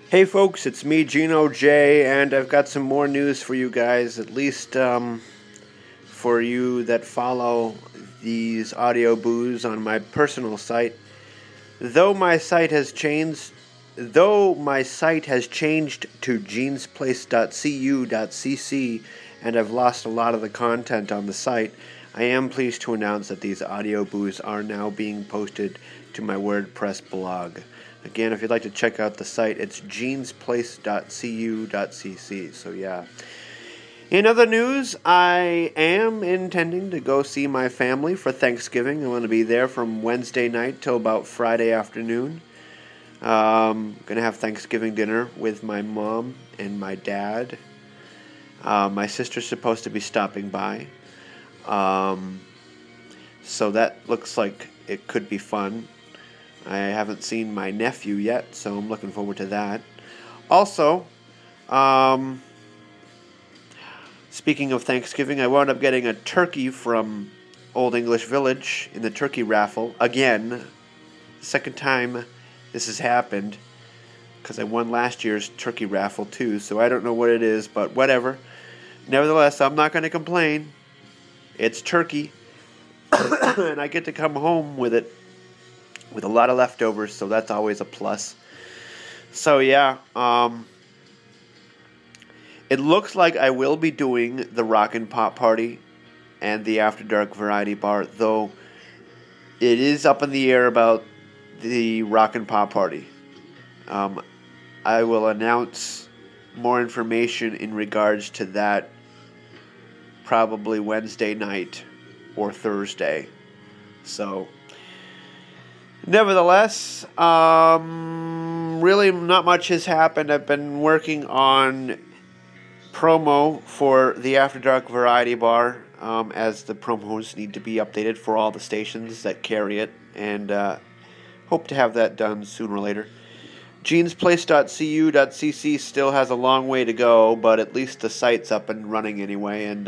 Hey folks, it's me, Gino J, and I've got some more news for you guys, at least for you that follow these audio boos on my personal site. Though my site has changed to genesplace.cu.cc and I've lost a lot of the content on the site, I am pleased to announce that these audio boos are now being posted to my WordPress blog. Again, if you'd like to check out the site, it's genesplace.cu.cc. So yeah. In other news, I am intending to go see my family for Thanksgiving. I'm going to be there from Wednesday night till about Friday afternoon. Going to have Thanksgiving dinner with my mom and my dad. My sister's supposed to be stopping by. So that looks like it could be fun. I haven't seen my nephew yet, so I'm looking forward to that. Also, speaking of Thanksgiving, I wound up getting a turkey from Old English Village in the turkey raffle. Again, second time this has happened, because I won last year's turkey raffle too, so I don't know what it is, but whatever. Nevertheless, I'm not going to complain. It's turkey, and I get to come home with it with a lot of leftovers, so that's always a plus. So yeah, it looks like I will be doing the Rockin' Pop Party and the After Dark Variety Bar, though it is up in the air about the Rockin' Pop Party. I will announce more information in regards to that probably Wednesday night or Thursday. So nevertheless, really not much has happened. I've been working on promo for the After Dark Variety Bar, as the promos need to be updated for all the stations that carry it, and hope to have that done sooner or later. genesplace.cu.cc still has a long way to go, but at least the site's up and running anyway, and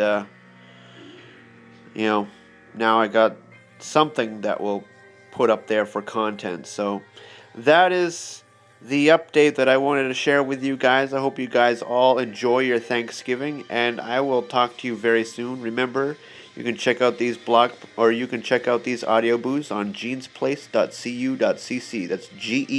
now I got something that will put up there for content. So that is the update that I wanted to share with you guys. I hope you guys all enjoy your Thanksgiving, and I will talk to you very soon. Remember, you can check out these audio boos on genesplace.cu.cc. That's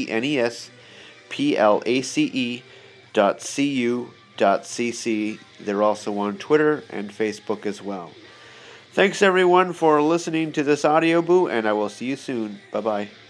genesplace.cu.cc. They're also on Twitter and Facebook as well. Thanks everyone for listening to this audio boo, and I will see you soon. Bye-bye.